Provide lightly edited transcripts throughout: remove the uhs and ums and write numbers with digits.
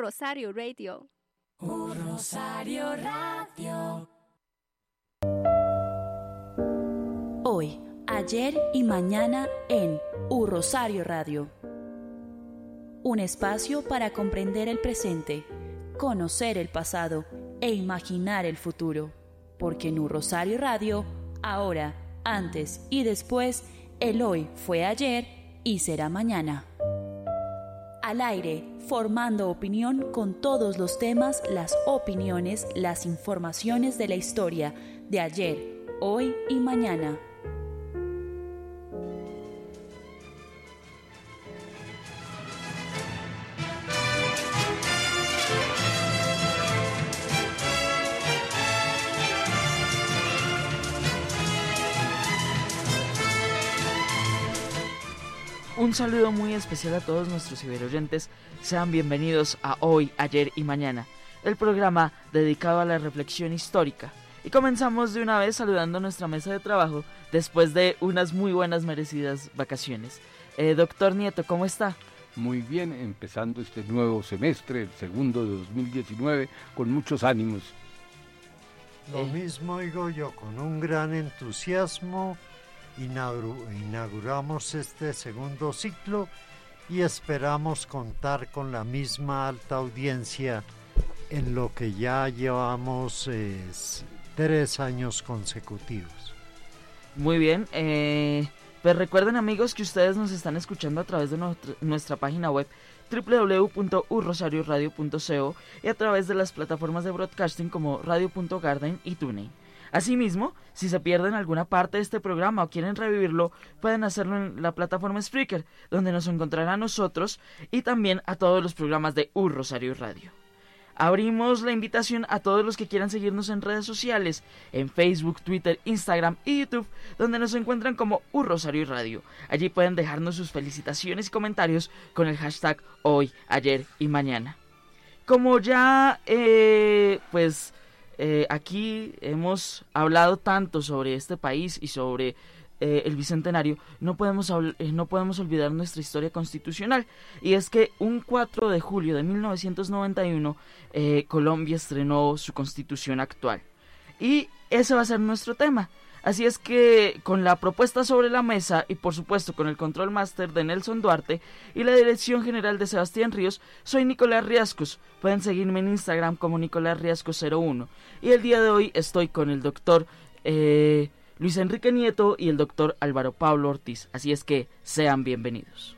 Rosario Radio. Rosario Radio. Hoy, ayer y mañana en Rosario Radio. Un espacio para comprender el presente, conocer el pasado e imaginar el futuro. Porque en Rosario Radio, ahora, antes y después, el hoy fue ayer y será mañana. Al aire, formando opinión con todos los temas, las opiniones, las informaciones de la historia de ayer, hoy y mañana. Un saludo muy especial a todos nuestros ciberoyentes. Sean bienvenidos a Hoy, Ayer y Mañana, el programa dedicado a la reflexión histórica. Y comenzamos de una vez saludando a nuestra mesa de trabajo después de unas muy buenas merecidas vacaciones. Doctor Nieto, ¿cómo está? Muy bien, empezando este nuevo semestre, el segundo de 2019, con muchos ánimos. Lo mismo digo yo, con un gran entusiasmo. Inauguramos este segundo ciclo y esperamos contar con la misma alta audiencia en lo que ya llevamos 3 años consecutivos. Muy bien, pues recuerden, amigos, que ustedes nos están escuchando a través de nuestra página web www.urrosarioradio.co y a través de las plataformas de broadcasting como Radio.Garden y TuneIn. Asimismo, si se pierden alguna parte de este programa o quieren revivirlo, pueden hacerlo en la plataforma Spreaker, donde nos encontrarán a nosotros y también a todos los programas de Rosario Radio. Abrimos la invitación a todos los que quieran seguirnos en redes sociales, en Facebook, Twitter, Instagram y YouTube, donde nos encuentran como Rosario Radio. Allí pueden dejarnos sus felicitaciones y comentarios con el hashtag Hoy, Ayer y Mañana. Como ya, aquí hemos hablado tanto sobre este país y sobre el Bicentenario, no podemos olvidar nuestra historia constitucional. Y es que un 4 de julio de 1991 Colombia estrenó su constitución actual. Y ese va a ser nuestro tema. Así es que con la propuesta sobre la mesa y por supuesto con el control máster de Nelson Duarte y la dirección general de Sebastián Ríos, soy Nicolás Riascos. Pueden seguirme en Instagram como Nicolás Riascos01. Y el día de hoy estoy con el doctor Luis Enrique Nieto y el doctor Álvaro Pablo Ortiz. Así es que sean bienvenidos.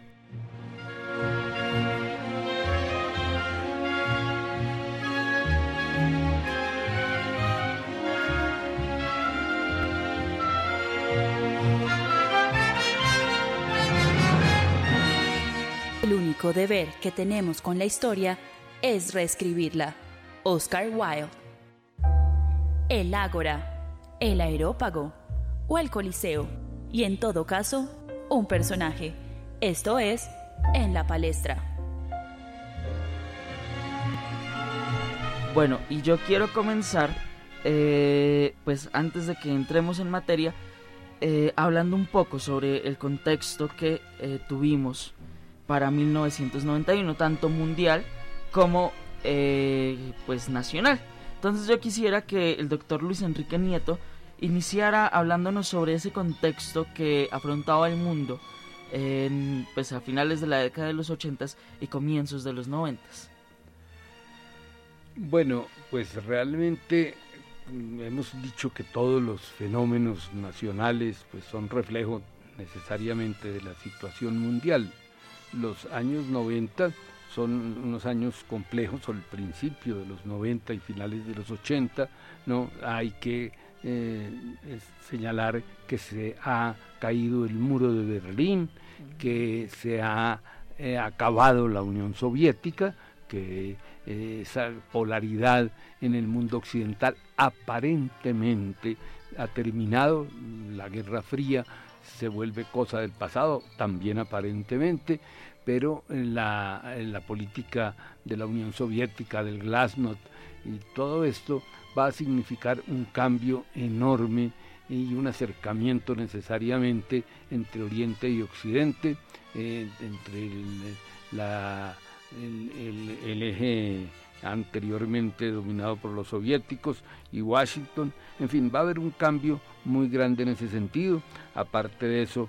El único deber que tenemos con la historia es reescribirla. Oscar Wilde. El Ágora, el Areópago o el Coliseo. Y en todo caso, un personaje. Esto es En la Palestra. Bueno, y yo quiero comenzar, pues antes de que entremos en materia, hablando un poco sobre el contexto que tuvimos para 1991, tanto mundial como pues nacional. Entonces yo quisiera que el doctor Luis Enrique Nieto iniciara hablándonos sobre ese contexto que afrontaba el mundo pues a finales de la década de los 80s y comienzos de los 90s. Bueno, pues realmente hemos dicho que todos los fenómenos nacionales pues son reflejo necesariamente de la situación mundial. Los años 90 son unos años complejos, o el principio de los 90 y finales de los 80, ¿no? Hay que señalar que se ha caído el muro de Berlín, que se ha acabado la Unión Soviética, que esa polaridad en el mundo occidental aparentemente ha terminado, la Guerra Fría se vuelve cosa del pasado, también aparentemente, pero en la política de la Unión Soviética, del Glasnost y todo esto va a significar un cambio enorme y un acercamiento necesariamente entre Oriente y Occidente, entre la el eje anteriormente dominado por los soviéticos y Washington. En fin, va a haber un cambio muy grande en ese sentido. Aparte de eso,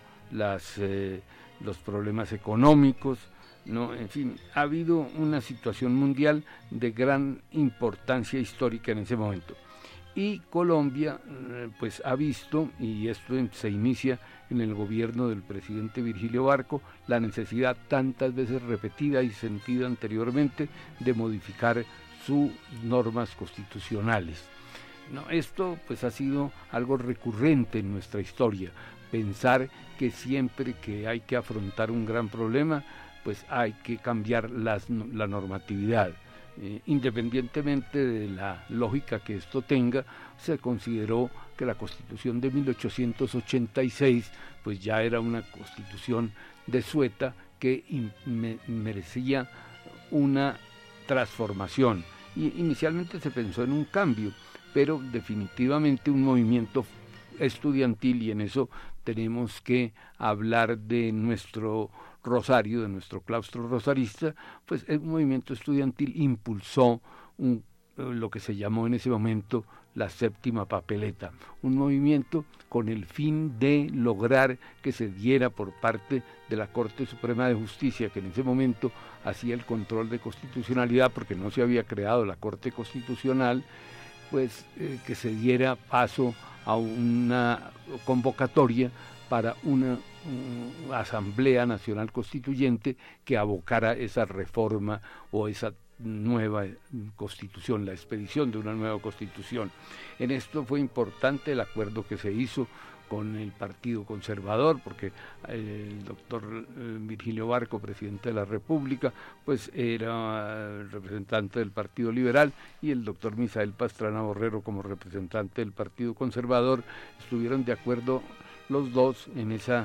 los problemas económicos, ¿no? En fin, ha habido una situación mundial de gran importancia histórica en ese momento. Y Colombia pues ha visto, y esto se inicia en el gobierno del presidente Virgilio Barco, la necesidad tantas veces repetida y sentida anteriormente de modificar sus normas constitucionales. No, esto pues ha sido algo recurrente en nuestra historia, pensar que siempre que hay que afrontar un gran problema, pues hay que cambiar la normatividad. Independientemente de la lógica que esto tenga, se consideró que la Constitución de 1886 pues ya era una constitución desueta que merecía una transformación. Y inicialmente se pensó en un cambio, pero definitivamente un movimiento estudiantil, y en eso tenemos que hablar de nuestro Rosario, de nuestro claustro rosarista, pues el movimiento estudiantil impulsó lo que se llamó en ese momento la séptima papeleta, un movimiento con el fin de lograr que se diera por parte de la Corte Suprema de Justicia, que en ese momento hacía el control de constitucionalidad porque no se había creado la Corte Constitucional, pues que se diera paso a una convocatoria para una Asamblea Nacional Constituyente que abocara esa reforma o esa nueva constitución, la expedición de una nueva constitución. En esto fue importante el acuerdo que se hizo con el Partido Conservador, porque el doctor Virgilio Barco, presidente de la República, pues era representante del Partido Liberal, y el doctor Misael Pastrana Borrero como representante del Partido Conservador. Estuvieron de acuerdo los dos en esa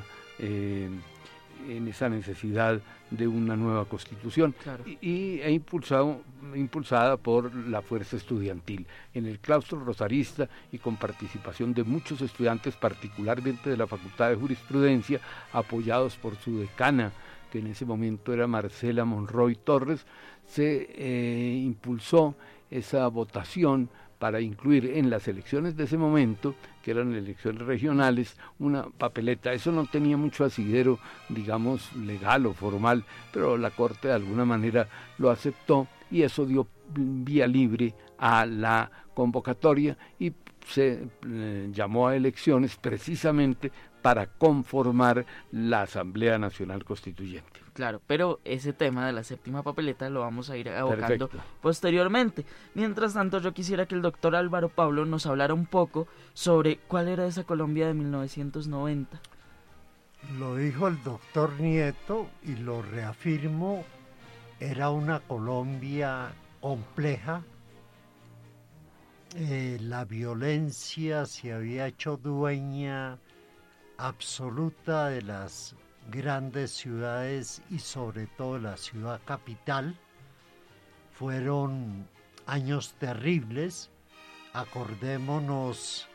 necesidad de una nueva constitución, claro. Impulsada por la fuerza estudiantil en el claustro rosarista y con participación de muchos estudiantes, particularmente de la Facultad de Jurisprudencia, apoyados por su decana, que en ese momento era Marcela Monroy Torres. Se impulsó esa votación para incluir en las elecciones de ese momento, que eran elecciones regionales, una papeleta. Eso no tenía mucho asidero, digamos, legal o formal, pero la Corte de alguna manera lo aceptó y eso dio vía libre a la convocatoria y se llamó a elecciones precisamente para conformar la Asamblea Nacional Constituyente. Claro, pero ese tema de la séptima papeleta lo vamos a ir abocando Perfecto. posteriormente. Mientras tanto, yo quisiera que el doctor Álvaro Pablo nos hablara un poco sobre cuál era esa Colombia de 1990. Lo dijo el doctor Nieto y lo reafirmo, era una Colombia compleja. La violencia se había hecho dueña absoluta de las grandes ciudades y sobre todo la ciudad capital. Fueron años terribles. Acordémonos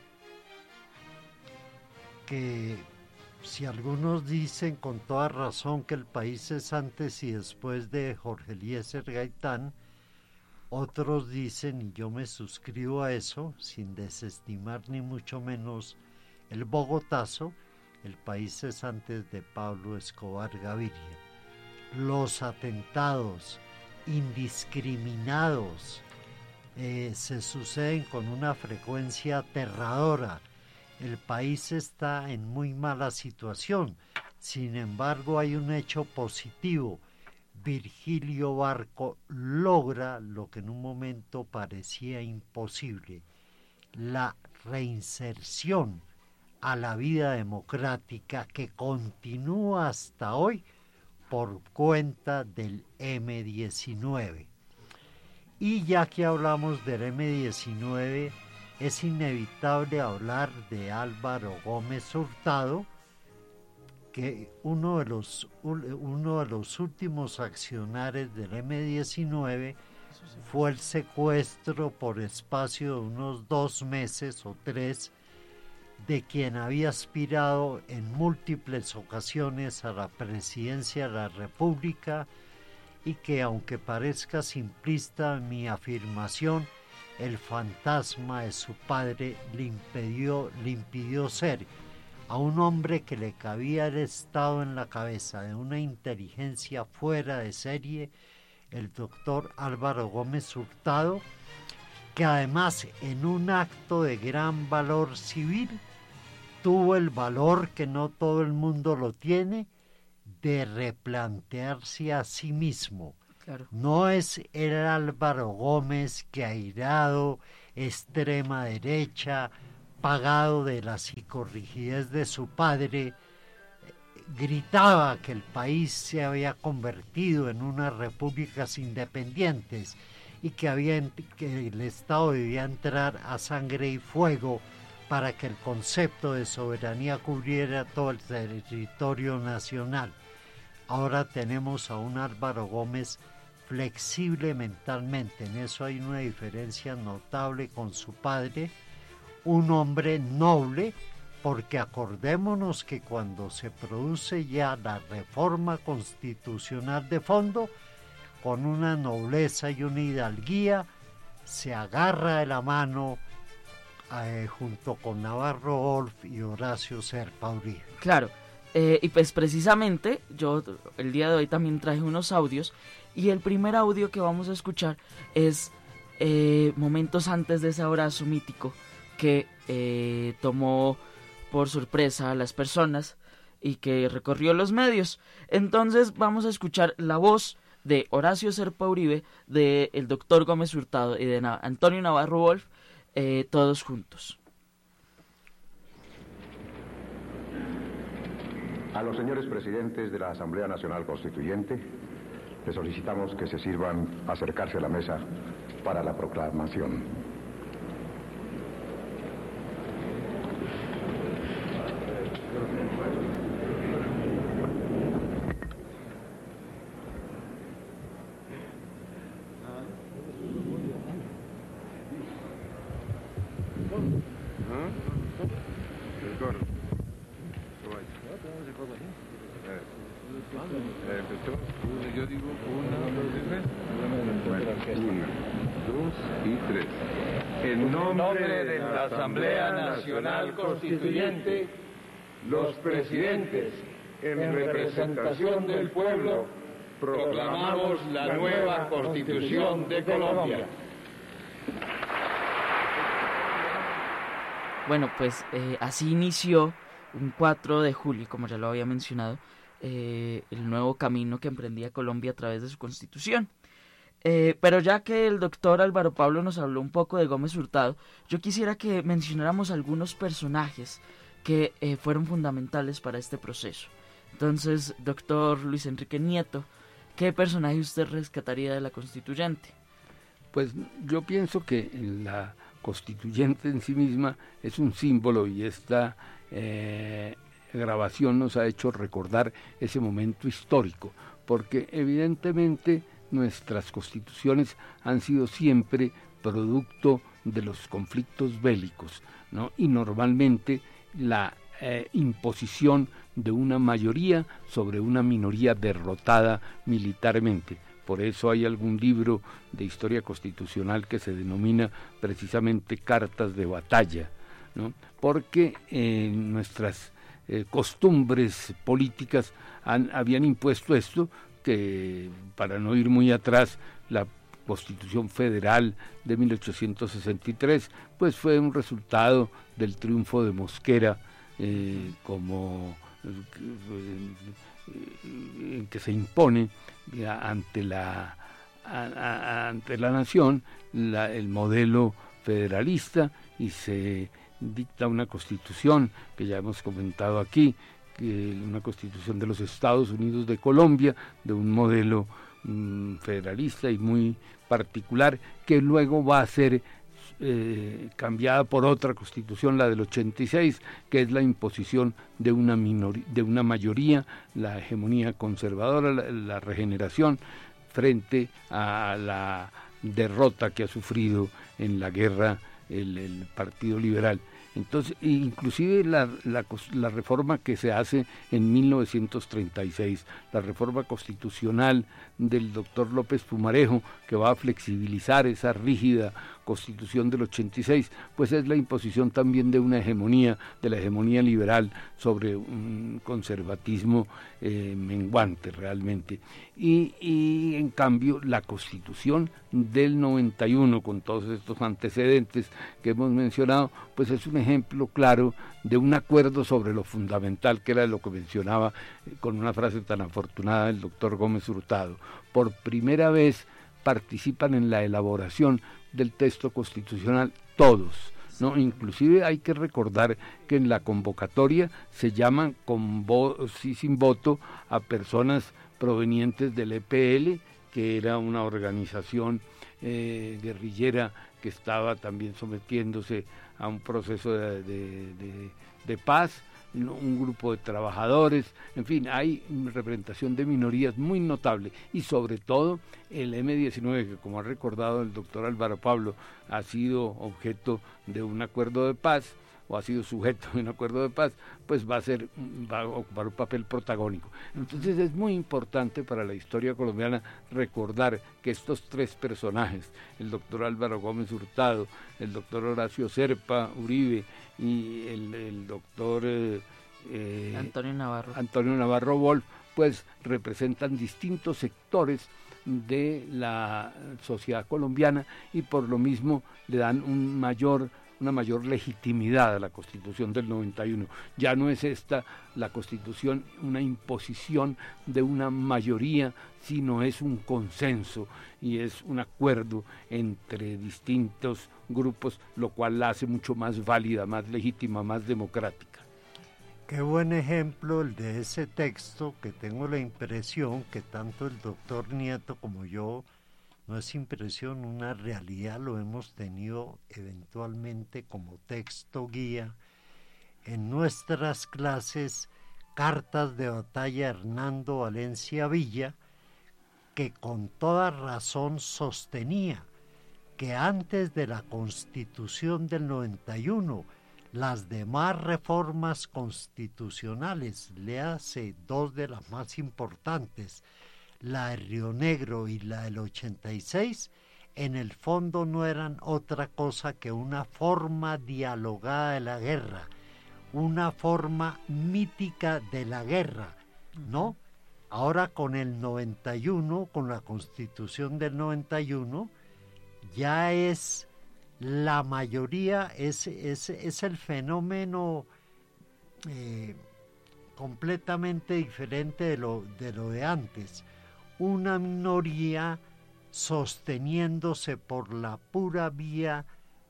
que si algunos dicen con toda razón que el país es antes y después de Jorge Eliezer Gaitán, otros dicen, y yo me suscribo a eso, sin desestimar ni mucho menos el Bogotazo, el país es antes de Pablo Escobar Gaviria. Los atentados indiscriminados se suceden con una frecuencia aterradora. El país está en muy mala situación. Sin embargo, hay un hecho positivo. Virgilio Barco logra lo que en un momento parecía imposible, la reinserción a la vida democrática que continúa hasta hoy por cuenta del M-19. Y ya que hablamos del M-19, es inevitable hablar de Álvaro Gómez Hurtado, que uno de los últimos accionarios del M-19 fue el secuestro por espacio de unos 2 meses o 3 de quien había aspirado en múltiples ocasiones a la presidencia de la República y que, aunque parezca simplista mi afirmación, el fantasma de su padre le impidió ser a un hombre que le cabía el estado en la cabeza de una inteligencia fuera de serie, el doctor Álvaro Gómez Hurtado, que además en un acto de gran valor civil tuvo el valor, que no todo el mundo lo tiene, de replantearse a sí mismo. Claro. No es el Álvaro Gómez que, airado, extrema derecha, pagado de la psicorrigidez de su padre, gritaba que el país se había convertido en unas repúblicas independientes y que el Estado debía entrar a sangre y fuego para que el concepto de soberanía cubriera todo el territorio nacional. Ahora tenemos a un Álvaro Gómez flexible mentalmente, en eso hay una diferencia notable con su padre, un hombre noble, porque acordémonos que cuando se produce ya la reforma constitucional de fondo, con una nobleza y una hidalguía, se agarra de la mano junto con Navarro Wolf y Horacio Serpa Uribe. Claro, y pues precisamente yo el día de hoy también traje unos audios, y el primer audio que vamos a escuchar es momentos antes de ese abrazo mítico que tomó por sorpresa a las personas y que recorrió los medios. Entonces vamos a escuchar la voz de Horacio Serpa Uribe, del doctor Gómez Hurtado y de Antonio Navarro Wolf, todos juntos. A los señores presidentes de la Asamblea Nacional Constituyente, les solicitamos que se sirvan a acercarse a la mesa para la proclamación. Yo digo 1, 2 y 3. En nombre de la Asamblea Nacional Constituyente, los presidentes, en representación del pueblo, proclamamos la nueva Constitución de Colombia. Bueno, pues así inició un 4 de julio, como ya lo había mencionado, el nuevo camino que emprendía Colombia a través de su constitución. Pero ya que el doctor Álvaro Pablo nos habló un poco de Gómez Hurtado, yo quisiera que mencionáramos algunos personajes que fueron fundamentales para este proceso. Entonces, doctor Luis Enrique Nieto, ¿qué personaje usted rescataría de la constituyente? Pues yo pienso que la constituyente en sí misma es un símbolo, y esta grabación nos ha hecho recordar ese momento histórico, porque evidentemente nuestras constituciones han sido siempre producto de los conflictos bélicos, ¿no? Y normalmente la imposición de una mayoría sobre una minoría derrotada militarmente. Por eso hay algún libro de historia constitucional que se denomina precisamente Cartas de Batalla, ¿no? Porque nuestras costumbres políticas habían impuesto esto, que para no ir muy atrás, la Constitución Federal de 1863 pues fue un resultado del triunfo de Mosquera, como que se impone ante la nación el modelo federalista, y se dicta una constitución que ya hemos comentado aquí, una constitución de los Estados Unidos de Colombia, de un modelo federalista y muy particular, que luego va a ser cambiada por otra constitución, la del 86, que es la imposición de una mayoría, la hegemonía conservadora, la regeneración, frente a la derrota que ha sufrido en la guerra el Partido Liberal. Entonces, inclusive la reforma que se hace en 1936, la reforma constitucional del doctor López Pumarejo, que va a flexibilizar esa rígida Constitución del 86, pues es la imposición también de una hegemonía, de la hegemonía liberal sobre un conservatismo menguante realmente. Y en cambio la Constitución del 91, con todos estos antecedentes que hemos mencionado, pues es un ejemplo claro de un acuerdo sobre lo fundamental, que era lo que mencionaba con una frase tan afortunada el doctor Gómez Hurtado. Por primera vez participan en la elaboración del texto constitucional todos, ¿no? Inclusive hay que recordar que en la convocatoria se llaman sin voto a personas provenientes del EPL, que era una organización guerrillera que estaba también sometiéndose a un proceso de paz, un grupo de trabajadores, en fin, hay representación de minorías muy notable, y sobre todo el M-19, que como ha recordado el doctor Álvaro Pablo, ha sido objeto de un acuerdo de paz, o ha sido sujeto de un acuerdo de paz, pues va a ocupar un papel protagónico. Entonces es muy importante para la historia colombiana recordar que estos tres personajes, el doctor Álvaro Gómez Hurtado, el doctor Horacio Serpa Uribe y el doctor Antonio Navarro Wolf, pues representan distintos sectores de la sociedad colombiana y por lo mismo le dan una mayor legitimidad a la Constitución del 91. Ya no es esta la Constitución una imposición de una mayoría, sino es un consenso y es un acuerdo entre distintos grupos, lo cual la hace mucho más válida, más legítima, más democrática. Qué buen ejemplo el de ese texto, que tengo la impresión que tanto el doctor Nieto como yo, no es impresión, una realidad, lo hemos tenido eventualmente como texto guía en nuestras clases, Cartas de Batalla Hernando Valencia Villa, que con toda razón sostenía que antes de la Constitución del 91, las demás reformas constitucionales, le hace dos de las más importantes, la de Río Negro y la del 86, en el fondo no eran otra cosa que una forma dialogada de la guerra, una forma mítica de la guerra, ¿no? Ahora con el 91, con la Constitución del 91, ya es la mayoría, es el fenómeno completamente diferente de lo de antes. Una minoría sosteniéndose por la pura vía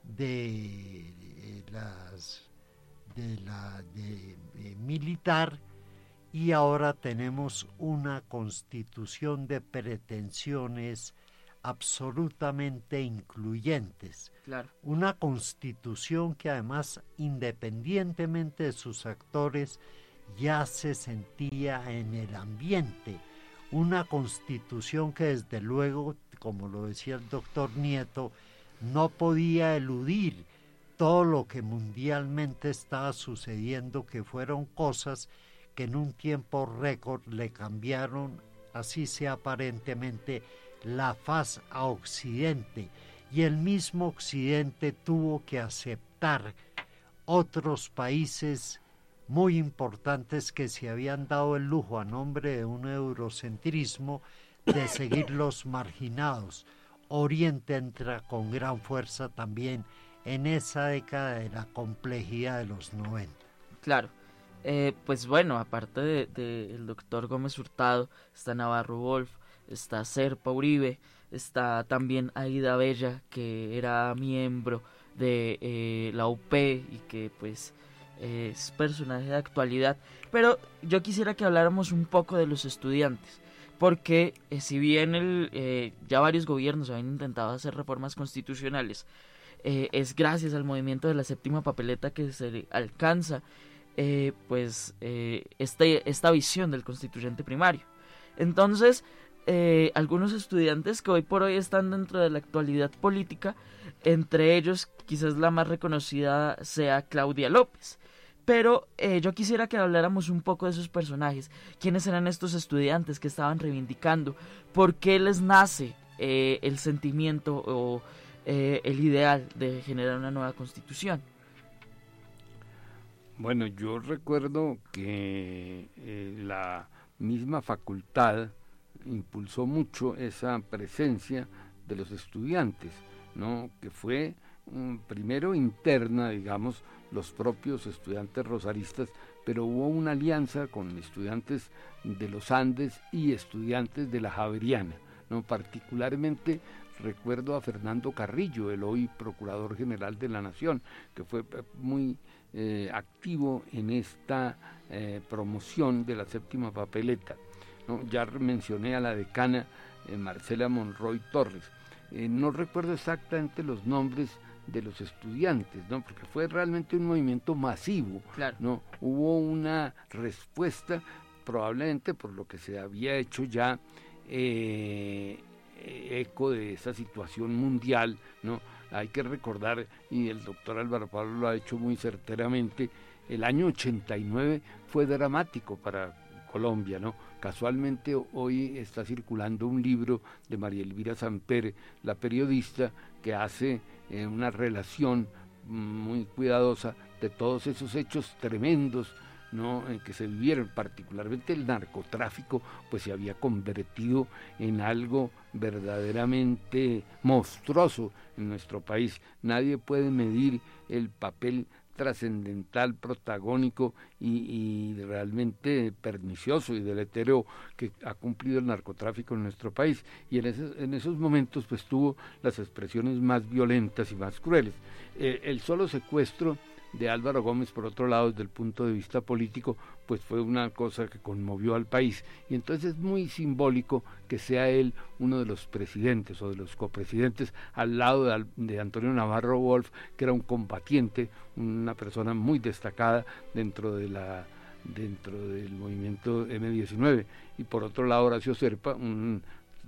militar, y ahora tenemos una constitución de pretensiones absolutamente incluyentes. Claro. Una constitución que además, independientemente de sus actores, ya se sentía en el ambiente. Una constitución que desde luego, como lo decía el doctor Nieto, no podía eludir todo lo que mundialmente estaba sucediendo, que fueron cosas que en un tiempo récord le cambiaron, así sea aparentemente, la faz a Occidente, y el mismo Occidente tuvo que aceptar otros países muy importantes que se habían dado el lujo, a nombre de un eurocentrismo, de seguir los marginados. Oriente entra con gran fuerza también en esa década de la complejidad de los 90. Claro. Pues bueno, aparte del doctor Gómez Hurtado, está Navarro Wolf, está Serpa Uribe, está también Aida Bella, que era miembro de la UP y que pues es personaje de actualidad. Pero yo quisiera que habláramos un poco de los estudiantes, porque si bien ya varios gobiernos habían intentado hacer reformas constitucionales, es gracias al movimiento de la séptima papeleta que se alcanza esta visión del constituyente primario. Entonces, algunos estudiantes que hoy por hoy están dentro de la actualidad política. Entre ellos, quizás la más reconocida sea Claudia López. Pero yo quisiera que habláramos un poco de esos personajes. ¿Quiénes eran estos estudiantes que estaban reivindicando? ¿Por qué les nace el sentimiento o el ideal de generar una nueva constitución? Bueno, yo recuerdo que la misma facultad impulsó mucho esa presencia de los estudiantes, ¿no? Que fue primero interna, digamos, los propios estudiantes rosaristas, pero hubo una alianza con estudiantes de los Andes y estudiantes de la Javeriana, ¿no? Particularmente recuerdo a Fernando Carrillo, el hoy Procurador General de la Nación, que fue muy activo en esta promoción de la séptima papeleta, ¿no? Ya mencioné a la decana Marcela Monroy Torres. No recuerdo exactamente los nombres de los estudiantes, ¿no? Porque fue realmente un movimiento masivo, claro, ¿no? Hubo una respuesta, probablemente por lo que se había hecho ya eco de esa situación mundial, ¿no? Hay que recordar, y el doctor Álvaro Pablo lo ha hecho muy certeramente, el año 89 fue dramático para Colombia, ¿no? Casualmente hoy está circulando un libro de María Elvira Samper, la periodista, que hace una relación muy cuidadosa de todos esos hechos tremendos, ¿no? En que se vivieron, particularmente el narcotráfico, pues se había convertido en algo verdaderamente monstruoso en nuestro país. Nadie puede medir el papel trascendental, protagónico y realmente pernicioso y deletéreo que ha cumplido el narcotráfico en nuestro país, y en esos momentos pues tuvo las expresiones más violentas y más crueles. El solo secuestro de Álvaro Gómez, por otro lado, desde el punto de vista político, pues fue una cosa que conmovió al país, y entonces es muy simbólico que sea él uno de los presidentes o de los copresidentes al lado de Antonio Navarro Wolf, que era un combatiente, una persona muy destacada dentro del movimiento M-19, y por otro lado Horacio Serpa, un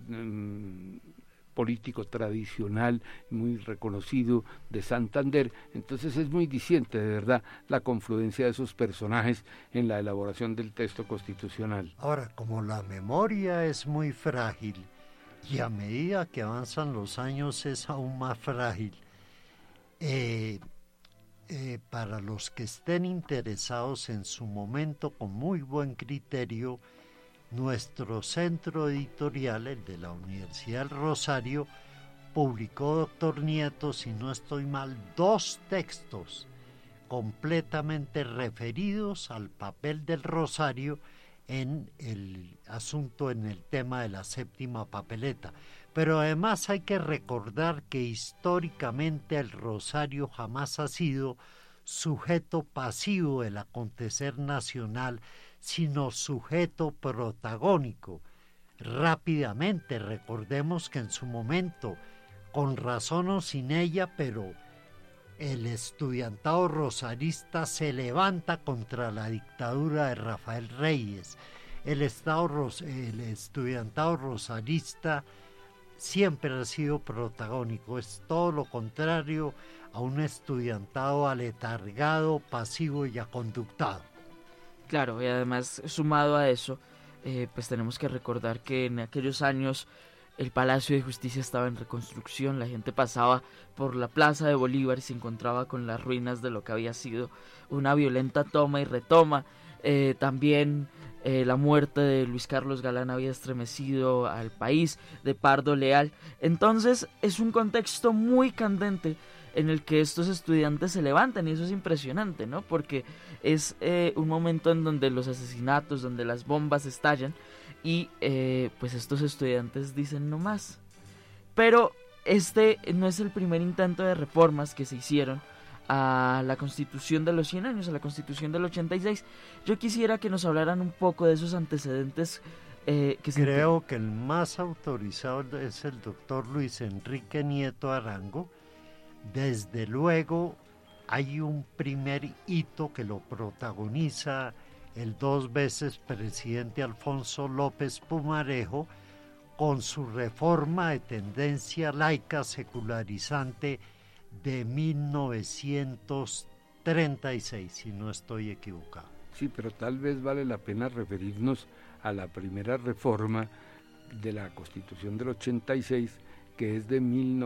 político tradicional muy reconocido de Santander. Entonces es muy diciente, de verdad, la confluencia de esos personajes en la elaboración del texto constitucional. Ahora, como la memoria es muy frágil y a medida que avanzan los años es aún más frágil, para los que estén interesados en su momento con muy buen criterio, nuestro centro editorial, el de la Universidad del Rosario, publicó, doctor Nieto, si no estoy mal, 2 textos completamente referidos al papel del Rosario en el asunto, en el tema de la séptima papeleta. Pero además hay que recordar que históricamente el Rosario jamás ha sido sujeto pasivo del acontecer nacional, sino sujeto protagónico. Rápidamente, recordemos que en su momento, con razón o sin ella, pero el estudiantado rosarista se levanta contra la dictadura de Rafael Reyes. El estudiantado rosarista siempre ha sido protagónico, es todo lo contrario a un estudiantado aletargado, pasivo y aconductado. Claro, y además, sumado a eso, pues tenemos que recordar que en aquellos años el Palacio de Justicia estaba en reconstrucción, la gente pasaba por la Plaza de Bolívar y se encontraba con las ruinas de lo que había sido una violenta toma y retoma. También la muerte de Luis Carlos Galán había estremecido al país, de Pardo Leal. Entonces es un contexto muy candente en el que estos estudiantes se levantan, y eso es impresionante, ¿no? Porque es un momento en donde los asesinatos, donde las bombas estallan, y pues estos estudiantes dicen no más. Pero este no es el primer intento de reformas que se hicieron a la Constitución de los 100 años, a la Constitución del 86. Yo quisiera que nos hablaran un poco de esos antecedentes. Creo que el más autorizado es el doctor Luis Enrique Nieto Arango. Desde luego hay un primer hito que lo protagoniza el 2 veces presidente Alfonso López Pumarejo, con su reforma de tendencia laica secularizante de 1936, si no estoy equivocado. Sí, pero tal vez vale la pena referirnos a la primera reforma de la Constitución del 86, que es de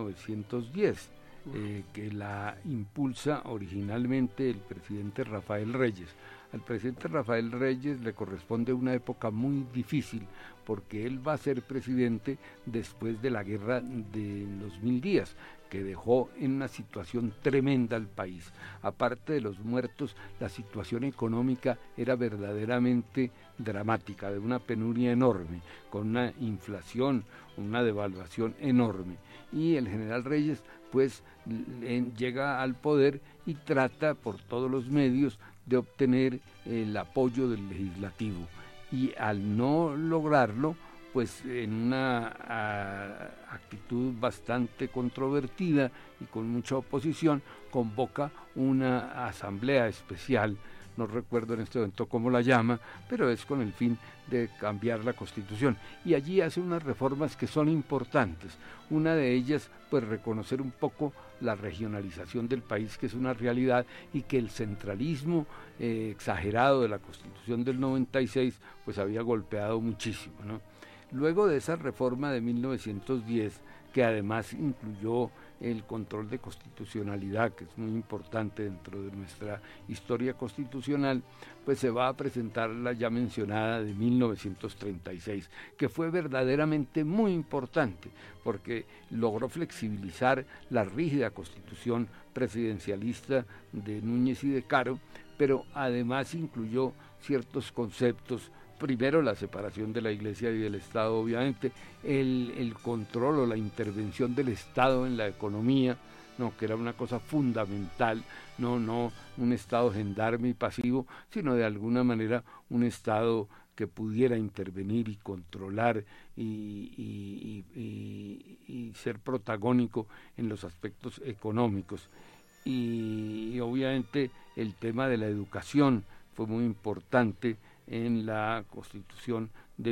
1910, que la impulsa originalmente el presidente Rafael Reyes. Al presidente Rafael Reyes le corresponde una época muy difícil, porque él va a ser presidente después de la guerra de los 1000 días, que dejó en una situación tremenda al país. Aparte de los muertos, la situación económica era verdaderamente dramática, de una penuria enorme, con una inflación, una devaluación enorme. Y el general Reyes pues llega al poder y trata por todos los medios de obtener el apoyo del legislativo, y al no lograrlo, pues en una actitud bastante controvertida y con mucha oposición, convoca una asamblea especial, no recuerdo en este momento cómo la llama, pero es con el fin de cambiar la Constitución, y allí hace unas reformas que son importantes. Una de ellas, pues reconocer un poco la regionalización del país, que es una realidad, y que el centralismo exagerado de la Constitución del 96 pues había golpeado muchísimo, ¿no? Luego de esa reforma de 1910, que además incluyó el control de constitucionalidad, que es muy importante dentro de nuestra historia constitucional, pues se va a presentar la ya mencionada de 1936, que fue verdaderamente muy importante, porque logró flexibilizar la rígida constitución presidencialista de Núñez y de Caro, pero además incluyó ciertos conceptos. Primero, la separación de la Iglesia y del Estado, obviamente, el control o la intervención del Estado en la economía, no, que era una cosa fundamental, no un Estado gendarme y pasivo, sino de alguna manera un Estado que pudiera intervenir y controlar y ser protagónico en los aspectos económicos. Y obviamente el tema de la educación fue muy importante en la Constitución de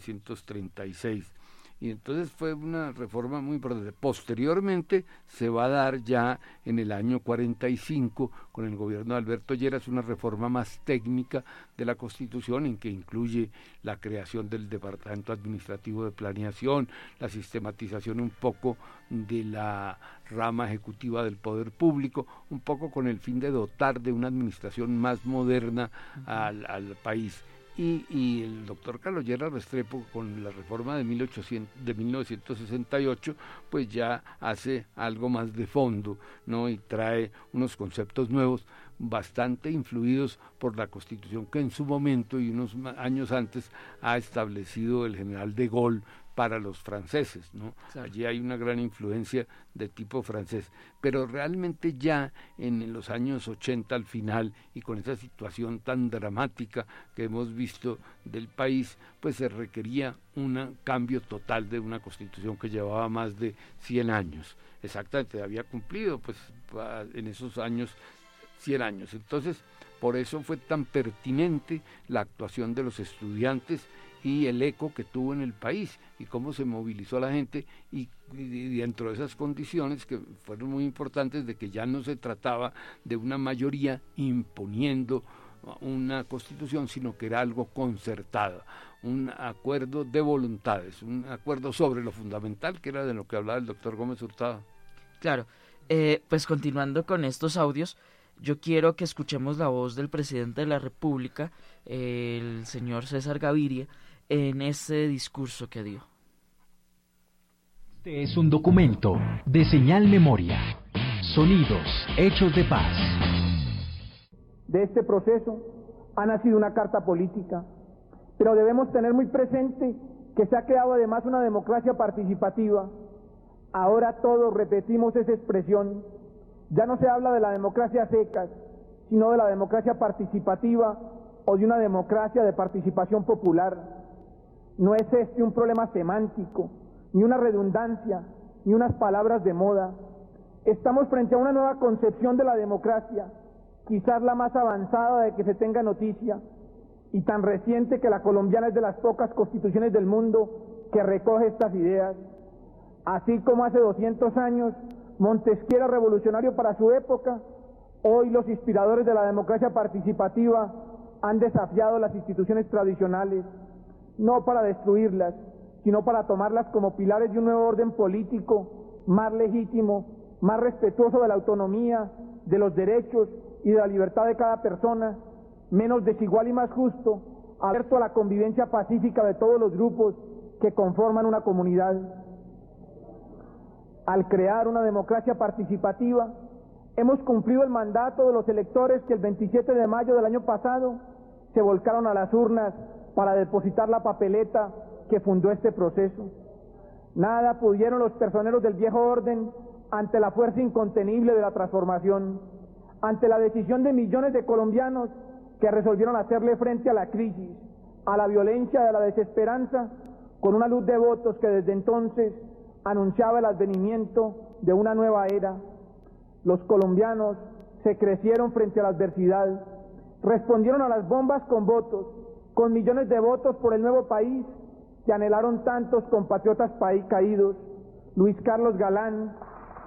1936. Y entonces fue una reforma muy importante. Posteriormente se va a dar ya en el año 45, con el gobierno de Alberto Lleras, una reforma más técnica de la Constitución, en que incluye la creación del Departamento Administrativo de Planeación, la sistematización un poco de la rama ejecutiva del poder público, un poco con el fin de dotar de una administración más moderna al país. Y el doctor Carlos Lleras Restrepo, con la reforma de 1968, pues ya hace algo más de fondo, ¿no? Y trae unos conceptos nuevos bastante influidos por la Constitución que en su momento y unos años antes ha establecido el general de Gaulle para los franceses, ¿no? Claro. Allí hay una gran influencia de tipo francés, pero realmente ya en los años 80 al final, y con esa situación tan dramática que hemos visto del país, pues se requería un cambio total de una Constitución que llevaba más de 100 años, exactamente, había cumplido pues en esos años 100 años, entonces por eso fue tan pertinente la actuación de los estudiantes y el eco que tuvo en el país y cómo se movilizó la gente y dentro de esas condiciones que fueron muy importantes, de que ya no se trataba de una mayoría imponiendo una constitución, sino que era algo concertado, un acuerdo de voluntades, un acuerdo sobre lo fundamental, que era de lo que hablaba el doctor Gómez Hurtado. Claro, pues continuando con estos audios, yo quiero que escuchemos la voz del presidente de la República, el señor César Gaviria, en ese discurso que dio. Este es un documento de Señal Memoria, sonidos, hechos de paz. De este proceso ha nacido una carta política, pero debemos tener muy presente que se ha creado además una democracia participativa. Ahora todos repetimos esa expresión. Ya no se habla de la democracia a secas, sino de la democracia participativa o de una democracia de participación popular. No es este un problema semántico, ni una redundancia, ni unas palabras de moda. Estamos frente a una nueva concepción de la democracia, quizás la más avanzada de que se tenga noticia, y tan reciente que la colombiana es de las pocas constituciones del mundo que recoge estas ideas. Así como hace 200 años Montesquieu era revolucionario para su época, hoy los inspiradores de la democracia participativa han desafiado las instituciones tradicionales, no para destruirlas, sino para tomarlas como pilares de un nuevo orden político más legítimo, más respetuoso de la autonomía, de los derechos y de la libertad de cada persona, menos desigual y más justo, abierto a la convivencia pacífica de todos los grupos que conforman una comunidad. Al crear una democracia participativa, hemos cumplido el mandato de los electores que el 27 de mayo del año pasado se volcaron a las urnas para depositar la papeleta que fundó este proceso. Nada pudieron los personeros del viejo orden ante la fuerza incontenible de la transformación, ante la decisión de millones de colombianos que resolvieron hacerle frente a la crisis, a la violencia de la desesperanza, con una luz de votos que desde entonces anunciaba el advenimiento de una nueva era. Los colombianos se crecieron frente a la adversidad, respondieron a las bombas con votos, con millones de votos por el nuevo país que anhelaron tantos compatriotas caídos. Luis Carlos Galán,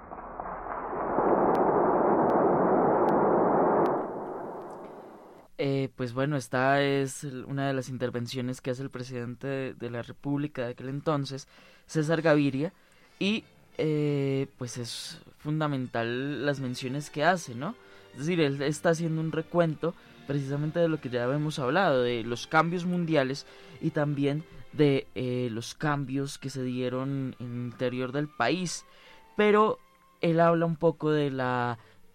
pues bueno, esta es una de las intervenciones que hace el presidente de la República de aquel entonces, César Gaviria, y pues es fundamental las menciones que hace, ¿no? Es decir, él está haciendo un recuento precisamente de lo que ya hemos hablado, de los cambios mundiales y también de los cambios que se dieron en el interior del país, pero él habla un poco de la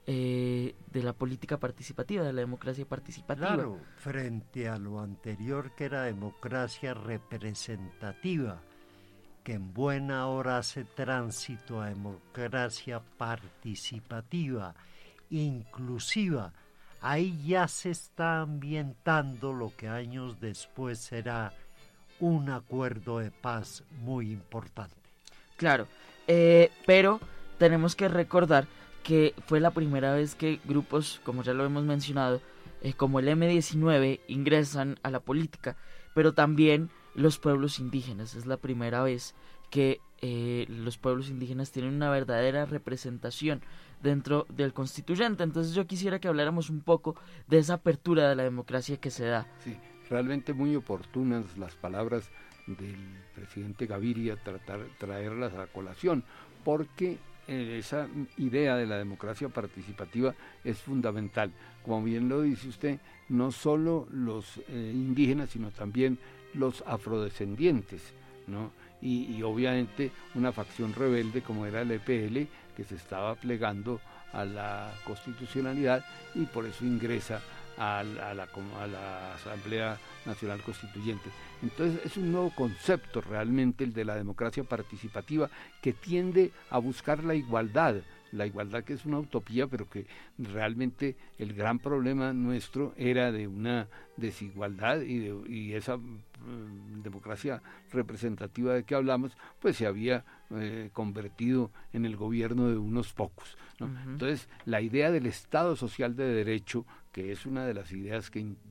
política participativa, de la democracia participativa. Claro, frente a lo anterior que era democracia representativa, que en buena hora hace tránsito a democracia participativa, inclusiva. Ahí ya se está ambientando lo que años después será un acuerdo de paz muy importante. Claro, pero tenemos que recordar que fue la primera vez que grupos, como ya lo hemos mencionado, como el M-19 ingresan a la política, pero también los pueblos indígenas. Es la primera vez que los pueblos indígenas tienen una verdadera representación dentro del constituyente. Entonces yo quisiera que habláramos un poco de esa apertura de la democracia que se da. Sí, realmente muy oportunas las palabras del presidente Gaviria, traerlas a colación, porque esa idea de la democracia participativa es fundamental. Como bien lo dice usted, no solo los indígenas, sino también los afrodescendientes, ¿no? Y obviamente una facción rebelde como era el EPL, que se estaba plegando a la constitucionalidad y por eso ingresa a la Asamblea Nacional Constituyente. Entonces es un nuevo concepto realmente el de la democracia participativa, que tiende a buscar la igualdad que es una utopía, pero que realmente el gran problema nuestro era de una desigualdad y esa democracia representativa de que hablamos pues se había convertido en el gobierno de unos pocos, ¿no? Uh-huh. Entonces la idea del Estado Social de Derecho, que es una de las ideas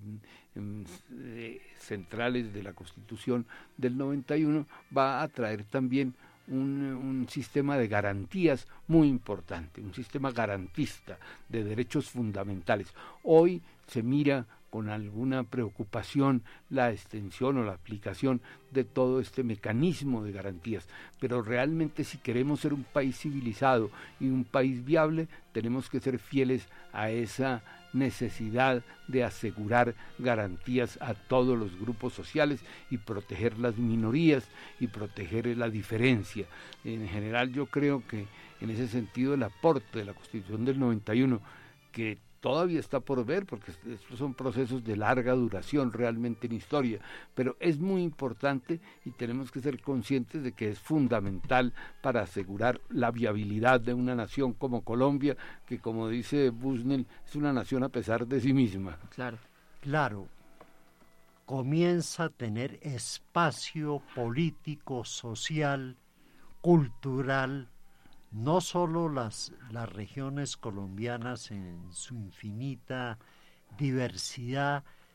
centrales de la Constitución del 91, va a traer también un sistema de garantías muy importante, un sistema garantista de derechos fundamentales. Hoy se mira con alguna preocupación la extensión o la aplicación de todo este mecanismo de garantías, pero realmente si queremos ser un país civilizado y un país viable, tenemos que ser fieles a esa necesidad de asegurar garantías a todos los grupos sociales y proteger las minorías y proteger la diferencia. En general yo creo que en ese sentido el aporte de la Constitución del 91, que todavía está por ver, porque estos son procesos de larga duración realmente en historia, pero es muy importante y tenemos que ser conscientes de que es fundamental para asegurar la viabilidad de una nación como Colombia, que como dice Busnell, es una nación a pesar de sí misma. Claro, comienza a tener espacio político, social, cultural, no solo las regiones colombianas en su infinita diversidad,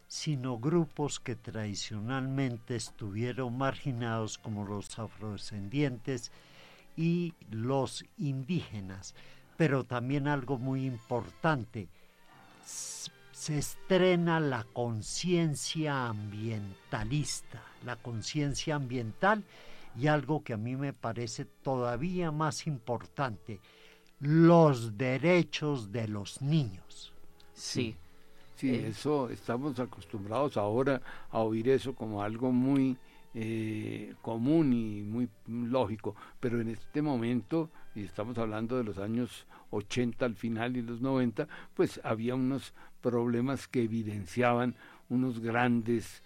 sino grupos que tradicionalmente estuvieron marginados como los afrodescendientes y los indígenas. Pero también algo muy importante, se estrena la conciencia ambientalista, la conciencia ambiental, y algo que a mí me parece todavía más importante, los derechos de los niños. Sí. Sí, eso estamos acostumbrados ahora a oír eso como algo muy común y muy lógico, pero en este momento, y estamos hablando de los años 80 al final y los 90, pues había unos problemas que evidenciaban unas grandes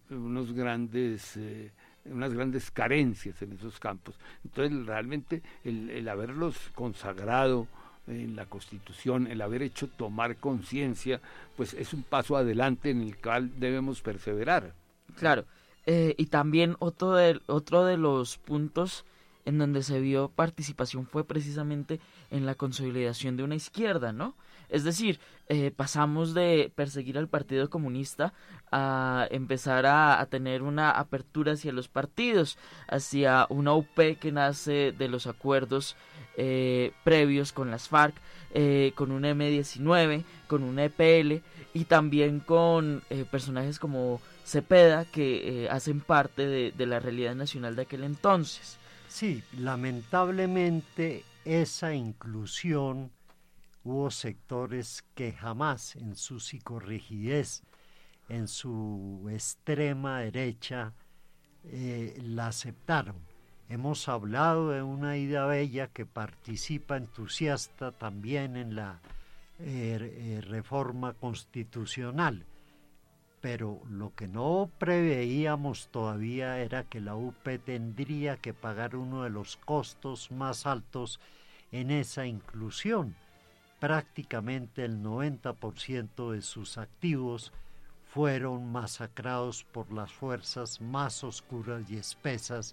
carencias en esos campos. Entonces realmente el haberlos consagrado en la Constitución, el haber hecho tomar conciencia, pues es un paso adelante en el cual debemos perseverar. Claro, y también otro de los puntos en donde se vio participación fue precisamente en la consolidación de una izquierda, ¿no? Es decir, pasamos de perseguir al Partido Comunista a empezar a tener una apertura hacia los partidos, hacia una UP que nace de los acuerdos previos con las FARC, con un M-19, con un EPL y también con personajes como Cepeda que hacen parte de la realidad nacional de aquel entonces. Sí, lamentablemente esa inclusión hubo sectores que jamás en su psicorrigidez, en su extrema derecha, la aceptaron. Hemos hablado de una Ida Bella que participa entusiasta también en la reforma constitucional, pero lo que no preveíamos todavía era que la UP tendría que pagar uno de los costos más altos en esa inclusión. Prácticamente el 90% de sus activos fueron masacrados por las fuerzas más oscuras y espesas,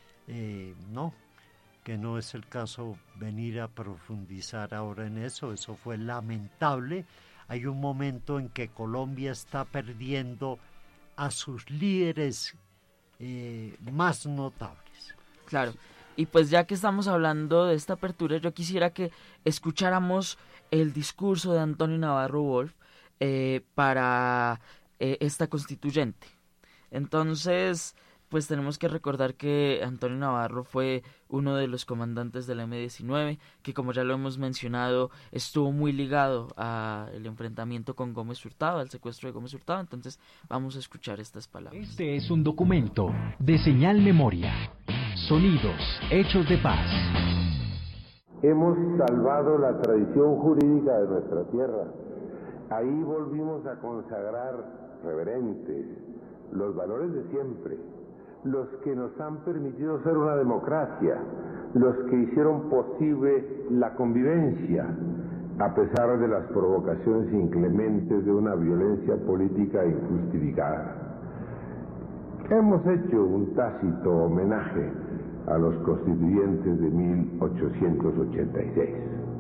que no es el caso venir a profundizar ahora en eso. Eso fue lamentable. Hay un momento en que Colombia está perdiendo a sus líderes más notables. Claro, y pues ya que estamos hablando de esta apertura, yo quisiera que escucháramos el discurso de Antonio Navarro Wolf para esta constituyente. Entonces, pues tenemos que recordar que Antonio Navarro fue uno de los comandantes del M-19, que como ya lo hemos mencionado, estuvo muy ligado al enfrentamiento con Gómez Hurtado, al secuestro de Gómez Hurtado. Entonces vamos a escuchar estas palabras. Este es un documento de Señal Memoria. Sonidos, hechos de paz. Hemos salvado la tradición jurídica de nuestra tierra. Ahí volvimos a consagrar reverentes los valores de siempre, los que nos han permitido ser una democracia, los que hicieron posible la convivencia, a pesar de las provocaciones inclementes de una violencia política injustificada. Hemos hecho un tácito homenaje a los constituyentes de 1886.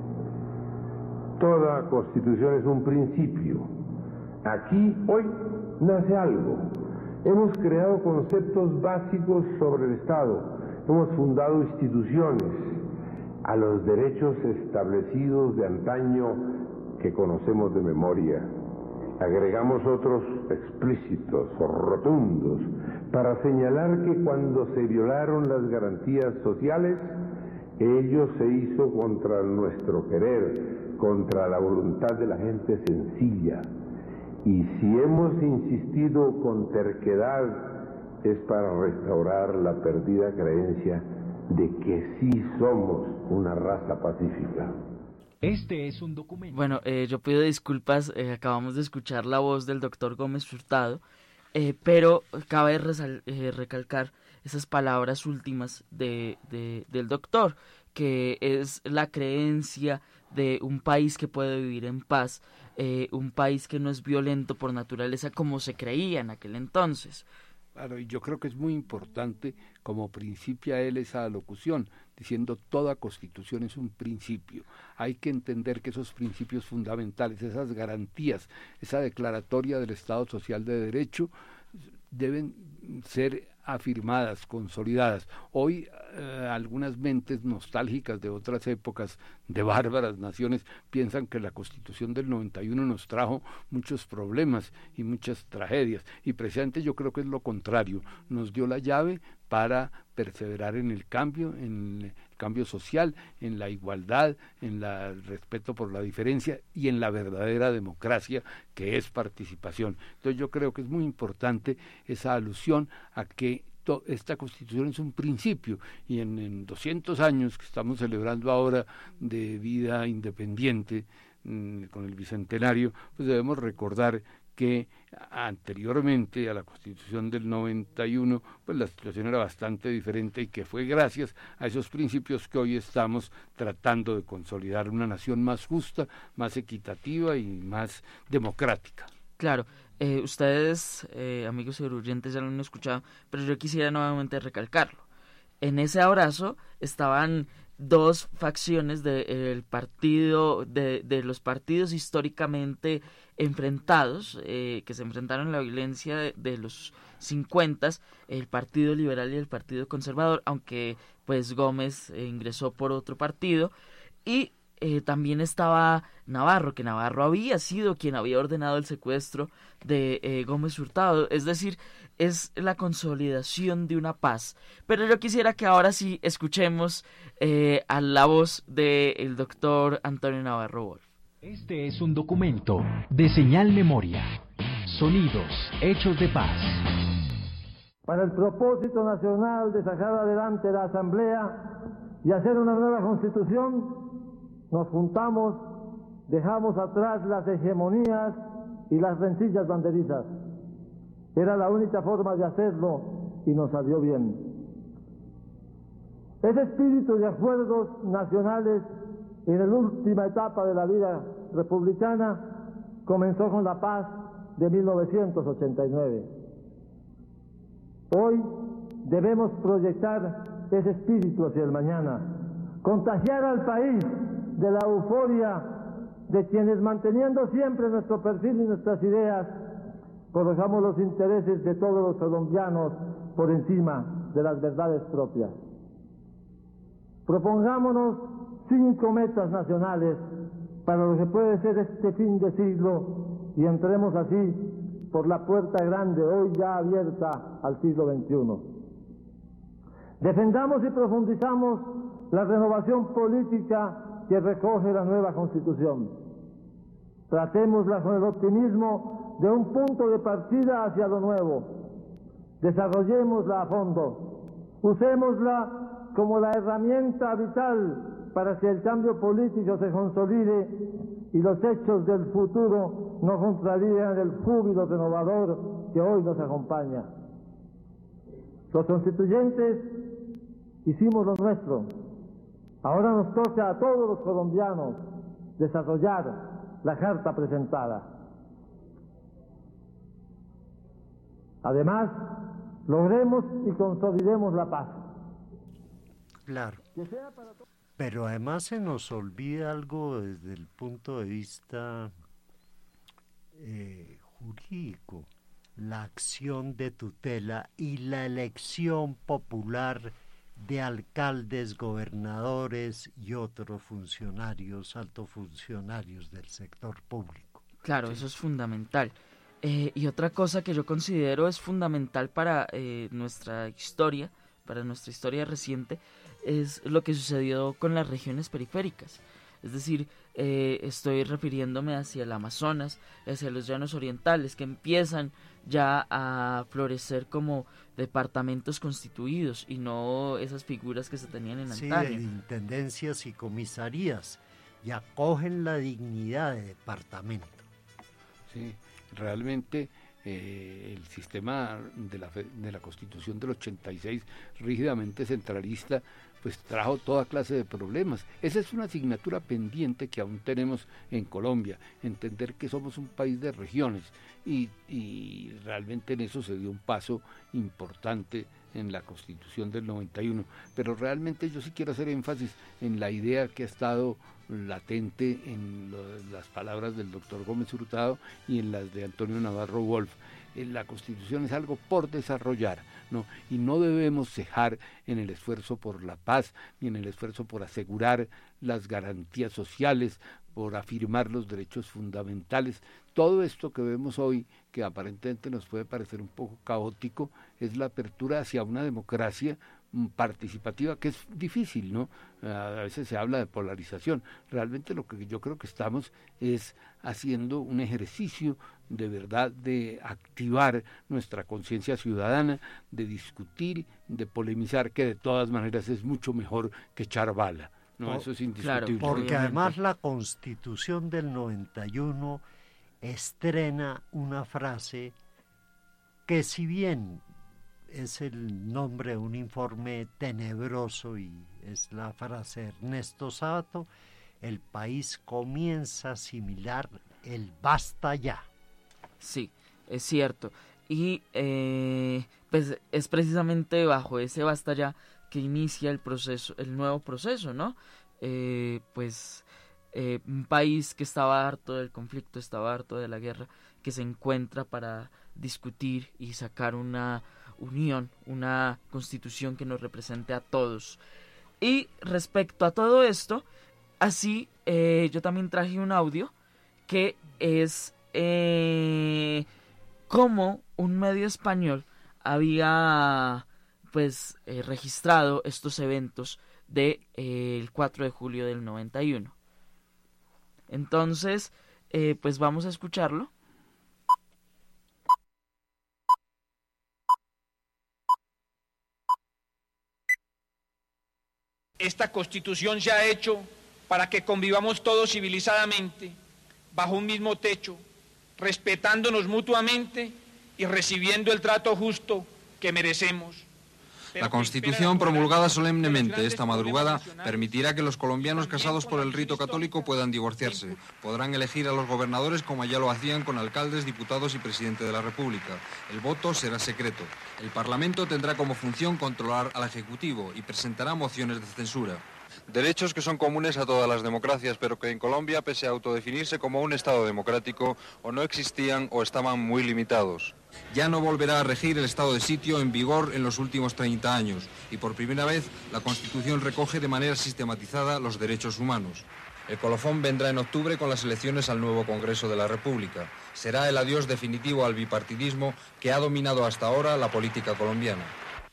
Toda constitución es un principio. Aquí, hoy, nace algo. Hemos creado conceptos básicos sobre el Estado, hemos fundado instituciones, a los derechos establecidos de antaño que conocemos de memoria. Agregamos otros explícitos o rotundos para señalar que cuando se violaron las garantías sociales, ello se hizo contra nuestro querer, contra la voluntad de la gente sencilla. Y si hemos insistido con terquedad, es para restaurar la perdida creencia de que sí somos una raza pacífica. Este es un documento. Bueno, yo pido disculpas, acabamos de escuchar la voz del doctor Gómez Hurtado, pero cabe recalcar esas palabras últimas del doctor, que es la creencia de un país que puede vivir en paz, un país que no es violento por naturaleza como se creía en aquel entonces. Claro, y yo creo que es muy importante, como principia él esa alocución, diciendo toda constitución es un principio. Hay que entender que esos principios fundamentales, esas garantías, esa declaratoria del Estado Social de Derecho deben ser afirmadas, consolidadas. Hoy algunas mentes nostálgicas de otras épocas, de bárbaras naciones, piensan que la Constitución del 91 nos trajo muchos problemas y muchas tragedias, y precisamente yo creo que es lo contrario, nos dio la llave para perseverar en el cambio social, en la igualdad, en el respeto por la diferencia y en la verdadera democracia, que es participación. Entonces yo creo que es muy importante esa alusión a que esta Constitución es un principio, y en 200 años que estamos celebrando ahora de vida independiente, con el Bicentenario, pues debemos recordar que anteriormente a la Constitución del 91, pues la situación era bastante diferente, y que fue gracias a esos principios que hoy estamos tratando de consolidar una nación más justa, más equitativa y más democrática. Claro, ustedes, amigos oyentes, ya lo han escuchado, pero yo quisiera nuevamente recalcarlo. En ese abrazo estaban dos facciones del partido, de los partidos históricamente enfrentados, que se enfrentaron a la violencia de los 50, el Partido Liberal y el Partido Conservador, aunque pues Gómez ingresó por otro partido, y también estaba Navarro, que Navarro había sido quien había ordenado el secuestro de Gómez Hurtado, es decir, es la consolidación de una paz. Pero yo quisiera que ahora sí escuchemos a la voz del doctor Antonio Navarro Wolf. Este es un documento de Señal Memoria, sonidos, hechos de paz. Para el propósito nacional de sacar adelante la Asamblea y hacer una nueva Constitución, nos juntamos, dejamos atrás las hegemonías y las rencillas banderizas. Era la única forma de hacerlo y nos salió bien. Ese espíritu de acuerdos nacionales en la última etapa de la vida republicana comenzó con la paz de 1989. Hoy debemos proyectar ese espíritu hacia el mañana, contagiar al país de la euforia de quienes, manteniendo siempre nuestro perfil y nuestras ideas, colocamos los intereses de todos los colombianos por encima de las verdades propias. Propongámonos 5 metas nacionales para lo que puede ser este fin de siglo, y entremos así por la puerta grande, hoy ya abierta al siglo XXI. Defendamos y profundizamos la renovación política que recoge la nueva Constitución. Tratémosla con el optimismo de un punto de partida hacia lo nuevo. Desarrollémosla a fondo. Usémosla como la herramienta vital para que el cambio político se consolide y los hechos del futuro no contrarían el júbilo renovador que hoy nos acompaña. Los constituyentes hicimos lo nuestro. Ahora nos toca a todos los colombianos desarrollar la carta presentada. Además, logremos y consolidemos la paz. Claro. Pero además se nos olvida algo desde el punto de vista jurídico, la acción de tutela y la elección popular de alcaldes, gobernadores y otros funcionarios, altos funcionarios del sector público. Claro, sí. Eso es fundamental. Y otra cosa que yo considero es fundamental para nuestra historia reciente, es lo que sucedió con las regiones periféricas. Es decir, estoy refiriéndome hacia el Amazonas, hacia los llanos orientales, que empiezan ya a florecer como departamentos constituidos y no esas figuras que se tenían en antaño. Sí, de intendencias y comisarías, y acogen la dignidad de departamento. Sí, realmente el sistema de la Constitución del 86, rígidamente centralista, pues trajo toda clase de problemas. Esa es una asignatura pendiente que aún tenemos en Colombia, entender que somos un país de regiones, y realmente en eso se dio un paso importante en la Constitución del 91, pero realmente yo sí quiero hacer énfasis en la idea que ha estado latente en las palabras del doctor Gómez Hurtado y en las de Antonio Navarro Wolf. La Constitución es algo por desarrollar, ¿no? Y no debemos cejar en el esfuerzo por la paz, ni en el esfuerzo por asegurar las garantías sociales, por afirmar los derechos fundamentales. Todo esto que vemos hoy, que aparentemente nos puede parecer un poco caótico, es la apertura hacia una democracia participativa, que es difícil, ¿no? A veces se habla de polarización. Realmente lo que yo creo que estamos es haciendo un ejercicio de verdad de activar nuestra conciencia ciudadana, de discutir, de polemizar, que de todas maneras es mucho mejor que echar bala. No, eso es indiscutible. Claro, porque además la Constitución del 91 estrena una frase que, si bien es el nombre de un informe tenebroso y es la frase de Ernesto Sábato, el país comienza a asimilar el basta ya. Sí, es cierto. Y pues es precisamente bajo ese basta ya que inicia el proceso, el nuevo proceso, ¿no? Un país que estaba harto del conflicto, estaba harto de la guerra, que se encuentra para discutir y sacar una unión, una constitución que nos represente a todos. Y respecto a todo esto, así yo también traje un audio que es como un medio español había registrado estos eventos de el 4 de julio del 91. Entonces, pues vamos a escucharlo. Esta Constitución se ha hecho para que convivamos todos civilizadamente, bajo un mismo techo, respetándonos mutuamente y recibiendo el trato justo que merecemos. La Constitución, promulgada solemnemente esta madrugada, permitirá que los colombianos casados por el rito católico puedan divorciarse. Podrán elegir a los gobernadores como ya lo hacían con alcaldes, diputados y presidente de la República. El voto será secreto. El Parlamento tendrá como función controlar al Ejecutivo y presentará mociones de censura. Derechos que son comunes a todas las democracias, pero que en Colombia, pese a autodefinirse como un Estado democrático, o no existían o estaban muy limitados. Ya no volverá a regir el estado de sitio en vigor en los últimos 30 años, y por primera vez la Constitución recoge de manera sistematizada los derechos humanos. El colofón vendrá en octubre con las elecciones al nuevo Congreso de la República. Será el adiós definitivo al bipartidismo que ha dominado hasta ahora la política colombiana.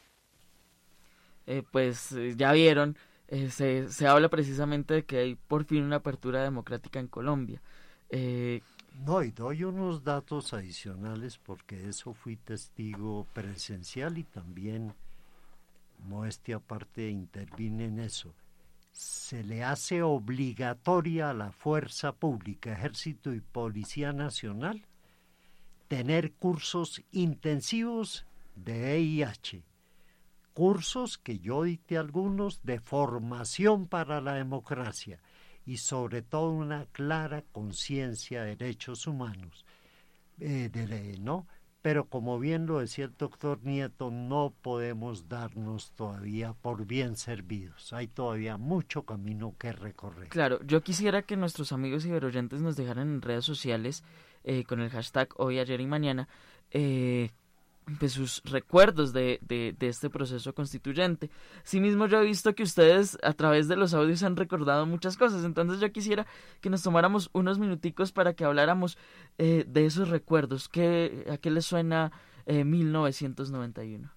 Ya vieron. Se habla precisamente de que hay por fin una apertura democrática en Colombia. No, y doy unos datos adicionales porque de eso fui testigo presencial y también, modestia aparte, intervine en eso. Se le hace obligatoria a la fuerza pública, Ejército y Policía Nacional, tener cursos intensivos de EIH. Cursos que yo dicté algunos de formación para la democracia y sobre todo una clara conciencia de derechos humanos, ¿no? Pero como bien lo decía el doctor Nieto, no podemos darnos todavía por bien servidos. Hay todavía mucho camino que recorrer. Claro, yo quisiera que nuestros amigos y oyentes nos dejaran en redes sociales con el hashtag hoy, ayer y mañana sus recuerdos de este proceso constituyente. Asimismo, yo he visto que ustedes a través de los audios han recordado muchas cosas, entonces yo quisiera que nos tomáramos unos minuticos para que habláramos de esos recuerdos. ¿A qué les suena 1991?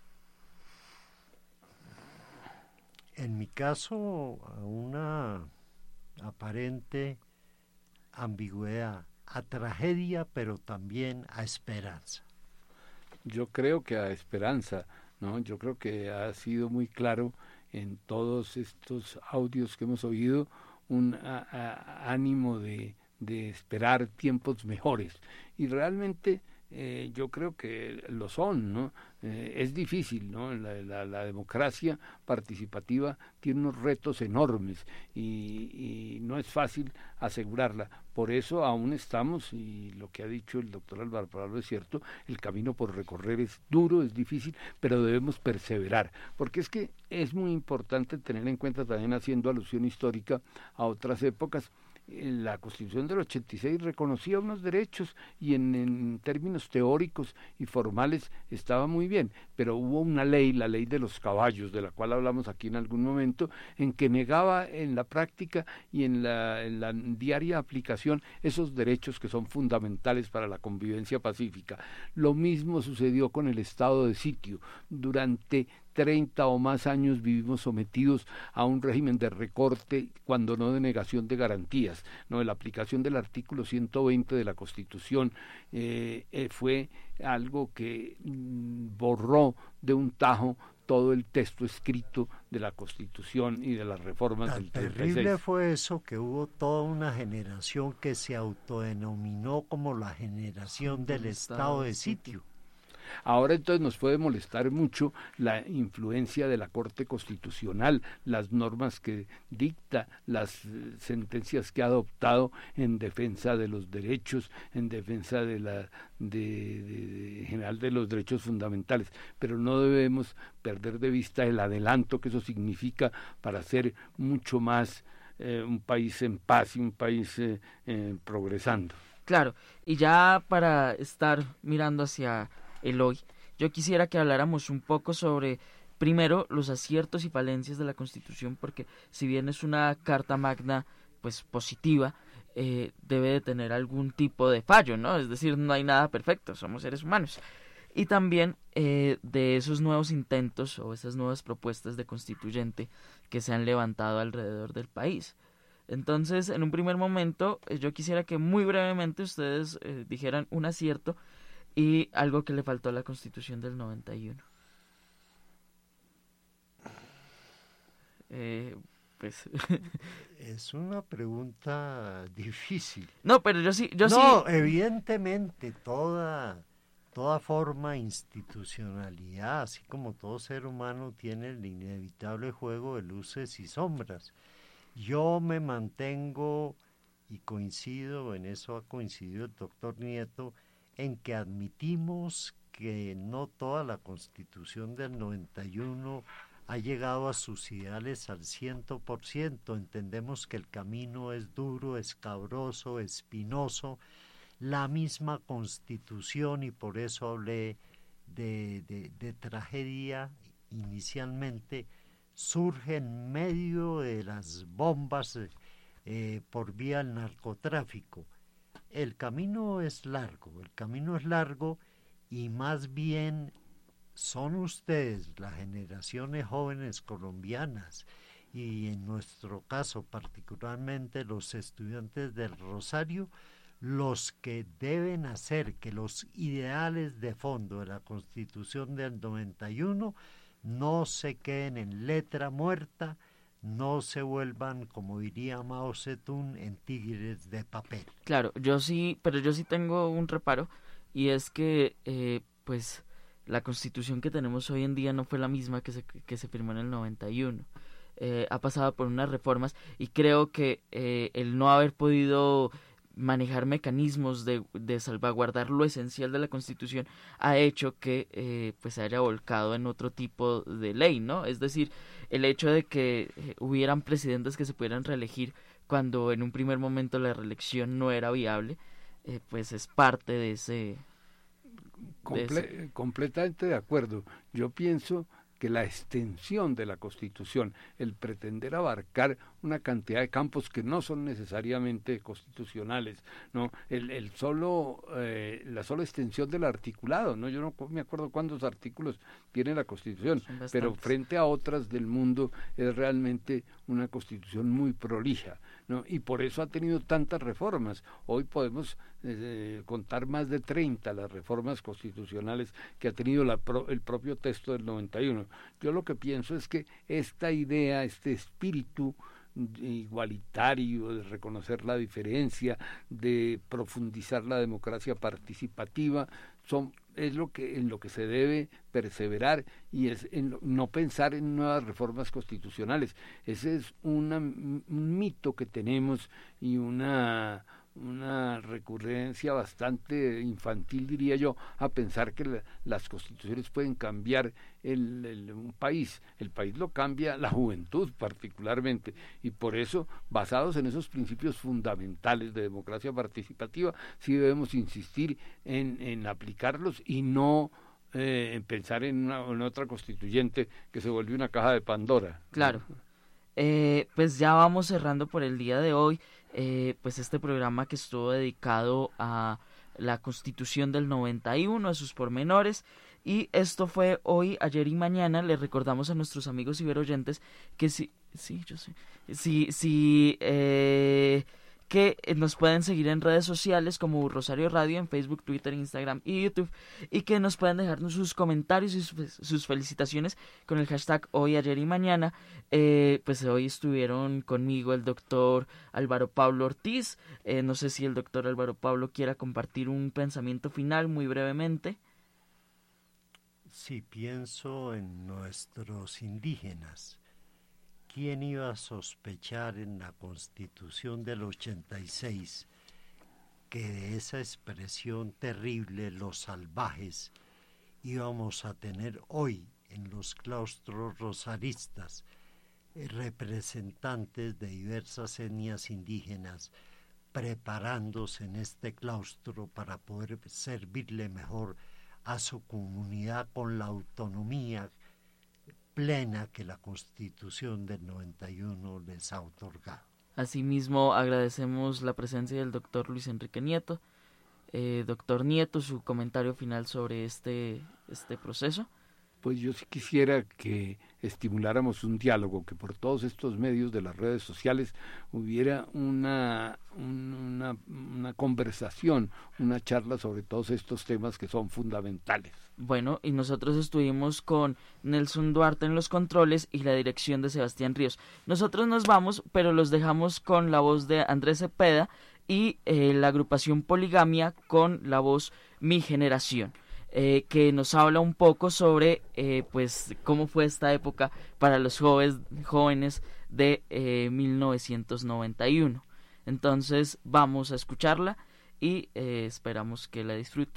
En mi caso, a una aparente ambigüedad, a tragedia, pero también a esperanza. Yo creo que a esperanza, ¿no? Yo creo que ha sido muy claro en todos estos audios que hemos oído un ánimo de esperar tiempos mejores. Y realmente yo creo que lo son, ¿no? Es difícil, ¿no? La democracia participativa tiene unos retos enormes y no es fácil asegurarla. Por eso aún estamos, y lo que ha dicho el doctor Álvaro Pablo es cierto, el camino por recorrer es duro, es difícil, pero debemos perseverar, porque es que es muy importante tener en cuenta, también haciendo alusión histórica a otras épocas, la Constitución del 86 reconocía unos derechos y en términos teóricos y formales estaba muy bien, pero hubo una ley, la ley de los caballos, de la cual hablamos aquí en algún momento, en que negaba en la práctica y en la diaria aplicación esos derechos que son fundamentales para la convivencia pacífica. Lo mismo sucedió con el estado de sitio. Durante 30 o más años vivimos sometidos a un régimen de recorte, cuando no de negación de garantías, ¿no? La aplicación del artículo 120 de la Constitución fue algo que borró de un tajo todo el texto escrito de la Constitución y de las reformas del 36. Terrible fue eso, que hubo toda una generación que se autodenominó como la generación del estado de sitio. Ahora entonces nos puede molestar mucho la influencia de la Corte Constitucional, las normas que dicta, las sentencias que ha adoptado en defensa de los derechos, en defensa de general de los derechos fundamentales, pero no debemos perder de vista el adelanto que eso significa para ser mucho más un país en paz y un país progresando. Claro, y ya para estar mirando hacia el hoy, yo quisiera que habláramos un poco sobre, primero, los aciertos y falencias de la Constitución, porque si bien es una carta magna pues positiva, debe de tener algún tipo de fallo, ¿no? Es decir, no hay nada perfecto, somos seres humanos. Y también de esos nuevos intentos o esas nuevas propuestas de constituyente que se han levantado alrededor del país. Entonces, en un primer momento, yo quisiera que muy brevemente ustedes dijeran un acierto y algo que le faltó a la Constitución del 91. Pues es una pregunta difícil. No, pero yo sí. Evidentemente toda forma de institucionalidad, así como todo ser humano, tiene el inevitable juego de luces y sombras. Yo me mantengo y coincido, en eso ha coincidido el doctor Nieto, en que admitimos que no toda la Constitución del 91 ha llegado a sus ideales al 100%. Entendemos que el camino es duro, escabroso, espinoso. La misma Constitución, y por eso hablé de tragedia inicialmente, surge en medio de las bombas por vía del narcotráfico. El camino es largo y más bien son ustedes, las generaciones jóvenes colombianas, y en nuestro caso particularmente los estudiantes del Rosario, los que deben hacer que los ideales de fondo de la Constitución del 91 no se queden en letra muerta, no se vuelvan, como diría Mao Zedong, en tigres de papel. Claro, yo sí tengo un reparo, y es que pues la Constitución que tenemos hoy en día no fue la misma que se firmó en el 91. Ha pasado por unas reformas, y creo que el no haber podido manejar mecanismos de salvaguardar lo esencial de la Constitución ha hecho que pues se haya volcado en otro tipo de ley, ¿no? Es decir, el hecho de que hubieran presidentes que se pudieran reelegir cuando en un primer momento la reelección no era viable, pues es parte de ese... Completamente de acuerdo. Yo pienso que la extensión de la Constitución, el pretender abarcar una cantidad de campos que no son necesariamente constitucionales, ¿no? La sola extensión del articulado, ¿no? Yo no me acuerdo cuántos artículos tiene la Constitución, pero frente a otras del mundo es realmente una Constitución muy prolija, ¿no? Y por eso ha tenido tantas reformas. Hoy podemos contar más de 30 las reformas constitucionales que ha tenido el propio texto del 91. Yo lo que pienso es que esta idea, este espíritu igualitario, de reconocer la diferencia, de profundizar la democracia participativa, es en lo que se debe perseverar, y es no pensar en nuevas reformas constitucionales. Ese es un mito que tenemos, y una recurrencia bastante infantil, diría yo, a pensar que las constituciones pueden cambiar un país. El país lo cambia la juventud particularmente, y por eso, basados en esos principios fundamentales de democracia participativa, sí debemos insistir en aplicarlos, y no pensar en otra constituyente que se vuelve una caja de Pandora. Claro. Pues ya vamos cerrando por el día de hoy, pues este programa que estuvo dedicado a la Constitución del 91, a sus pormenores, y esto fue Hoy, Ayer y Mañana. Les recordamos a nuestros amigos ciberoyentes que que nos pueden seguir en redes sociales como Rosario Radio, en Facebook, Twitter, Instagram y YouTube, y que nos pueden dejarnos sus comentarios y sus felicitaciones con el hashtag Hoy, Ayer y Mañana. Pues hoy estuvieron conmigo el doctor Álvaro Pablo Ortiz. No sé si el doctor Álvaro Pablo quiera compartir un pensamiento final muy brevemente. Sí, pienso en nuestros indígenas. ¿Quién iba a sospechar en la Constitución del 86 que de esa expresión terrible, los salvajes, íbamos a tener hoy en los claustros rosaristas representantes de diversas etnias indígenas preparándose en este claustro para poder servirle mejor a su comunidad con la autonomía plena que la Constitución del 91 les ha otorgado? Asimismo, agradecemos la presencia del doctor Luis Enrique Nieto. Doctor Nieto, su comentario final sobre este proceso. Pues yo sí quisiera que estimuláramos un diálogo, que por todos estos medios de las redes sociales hubiera una conversación, una charla sobre todos estos temas que son fundamentales. Bueno, y nosotros estuvimos con Nelson Duarte en los controles y la dirección de Sebastián Ríos. Nosotros nos vamos, pero los dejamos con la voz de Andrés Cepeda y la agrupación Poligamia con la voz Mi Generación. Que nos habla un poco sobre pues cómo fue esta época para los jóvenes de 1991. Entonces vamos a escucharla y esperamos que la disfruten.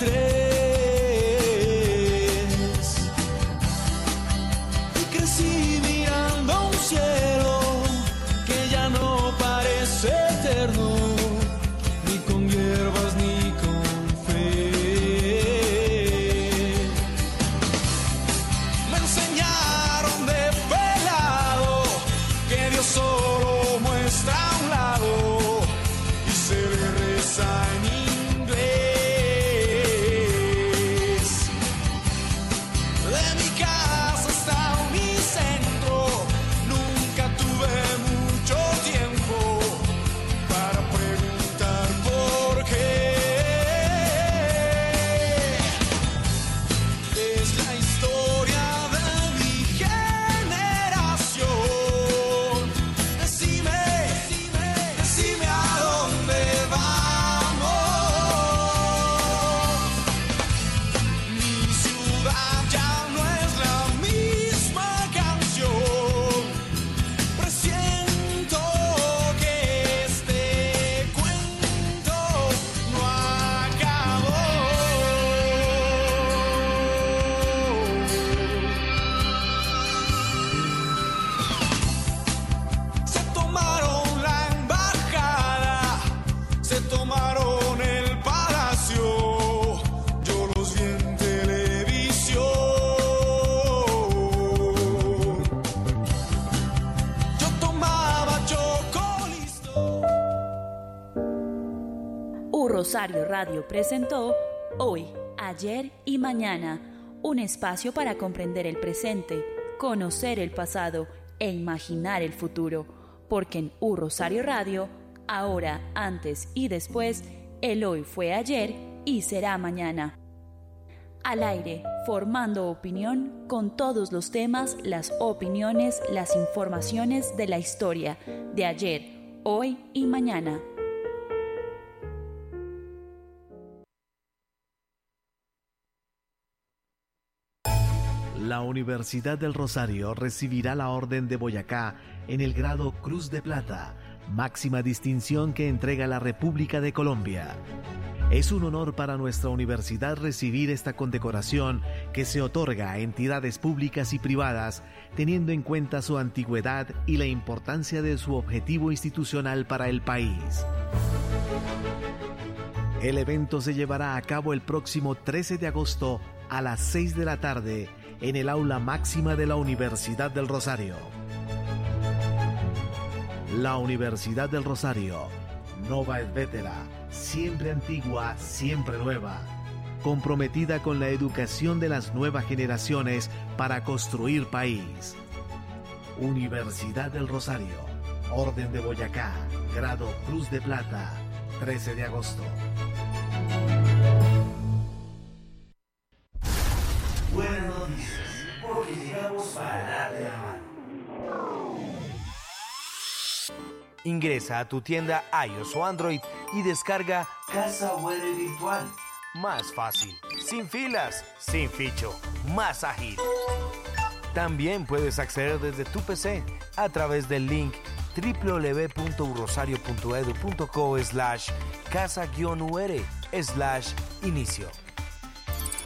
Y crecí Rosario Radio presentó Hoy, Ayer y Mañana, un espacio para comprender el presente, conocer el pasado e imaginar el futuro, porque en Rosario Radio, ahora, antes y después, el hoy fue ayer y será mañana. Al aire, formando opinión con todos los temas, las opiniones, las informaciones de la historia de ayer, hoy y mañana. La Universidad del Rosario recibirá la Orden de Boyacá en el grado Cruz de Plata, máxima distinción que entrega la República de Colombia. Es un honor para nuestra universidad recibir esta condecoración que se otorga a entidades públicas y privadas, teniendo en cuenta su antigüedad y la importancia de su objetivo institucional para el país. El evento se llevará a cabo el próximo 13 de agosto a las 6 de la tarde en el aula máxima de la Universidad del Rosario. La Universidad del Rosario, Nova et Vetera, siempre antigua, siempre nueva, comprometida con la educación de las nuevas generaciones para construir país. Universidad del Rosario, Orden de Boyacá, grado Cruz de Plata, 13 de agosto. Buenas noticias, porque llegamos para darle la mano. Ingresa a tu tienda iOS o Android y descarga Casa Web Virtual. Más fácil, sin filas, sin ficho, más ágil. También puedes acceder desde tu PC a través del link www.urosario.edu.co/casa-ur/inicio.